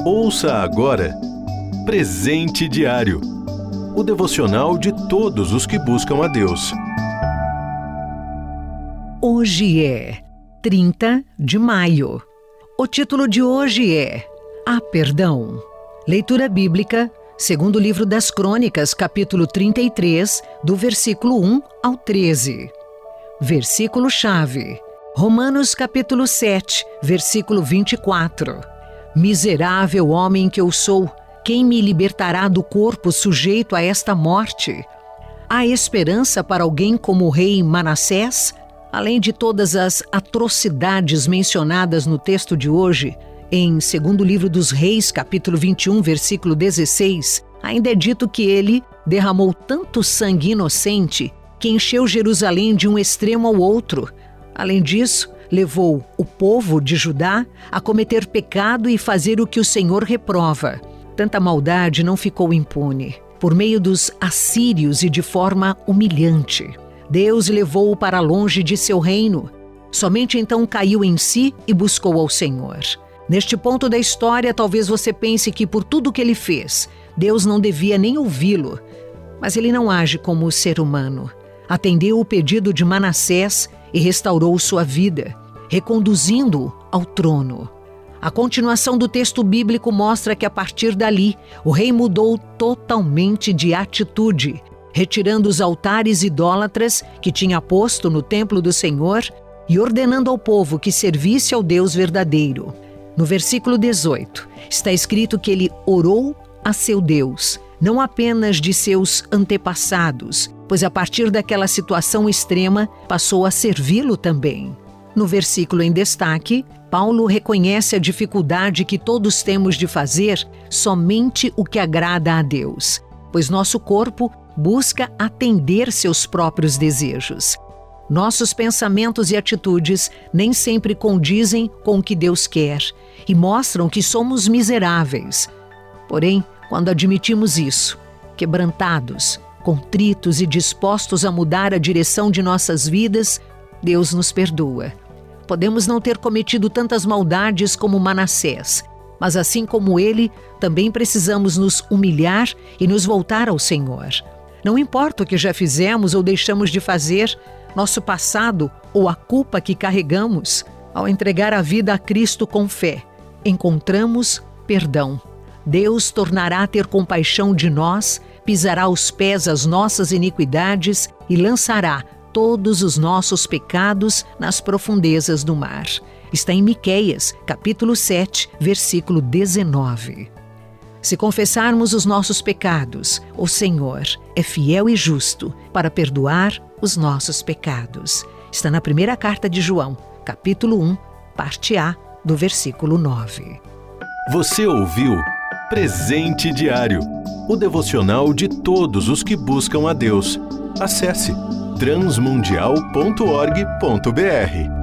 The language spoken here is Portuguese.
Ouça agora Presente Diário, o devocional de todos os que buscam a Deus. Hoje é 30 de maio. O título de hoje é Há Perdão. Leitura bíblica, segundo o livro das Crônicas, capítulo 33, do versículo 1 ao 13. Versículo-chave, Romanos capítulo 7, versículo 24. Miserável homem que eu sou, quem me libertará do corpo sujeito a esta morte? Há esperança para alguém como o rei Manassés? Além de todas as atrocidades mencionadas no texto de hoje, em segundo livro dos Reis, capítulo 21, versículo 16, ainda é dito que ele derramou tanto sangue inocente que encheu Jerusalém de um extremo ao outro. Além disso, levou o povo de Judá a cometer pecado e fazer o que o Senhor reprova. Tanta maldade não ficou impune. Por meio dos assírios e de forma humilhante, Deus levou-o para longe de seu reino. Somente então caiu em si e buscou ao Senhor. Neste ponto da história, talvez você pense que por tudo que ele fez, Deus não devia nem ouvi-lo. Mas ele não age como ser humano. Atendeu o pedido de Manassés e restaurou sua vida, reconduzindo-o ao trono. A continuação do texto bíblico mostra que a partir dali, o rei mudou totalmente de atitude, retirando os altares idólatras que tinha posto no templo do Senhor e ordenando ao povo que servisse ao Deus verdadeiro. No versículo 18, está escrito que ele orou a seu Deus, não apenas de seus antepassados, pois a partir daquela situação extrema passou a servi-lo também. No versículo em destaque, Paulo reconhece a dificuldade que todos temos de fazer somente o que agrada a Deus, pois nosso corpo busca atender seus próprios desejos. Nossos pensamentos e atitudes nem sempre condizem com o que Deus quer e mostram que somos miseráveis. Porém, quando admitimos isso, quebrantados, contritos e dispostos a mudar a direção de nossas vidas, Deus nos perdoa. Podemos não ter cometido tantas maldades como Manassés, mas assim como ele, também precisamos nos humilhar e nos voltar ao Senhor. Não importa o que já fizemos ou deixamos de fazer, nosso passado ou a culpa que carregamos, ao entregar a vida a Cristo com fé, encontramos perdão. Deus tornará a ter compaixão de nós, pisará aos pés as nossas iniquidades e lançará todos os nossos pecados nas profundezas do mar. Está em Miqueias, capítulo 7, versículo 19. Se confessarmos os nossos pecados, o Senhor é fiel e justo para perdoar os nossos pecados. Está na primeira carta de João, capítulo 1, parte A, do versículo 9. Você ouviu Presente Diário, o devocional de todos os que buscam a Deus. Acesse transmundial.org.br.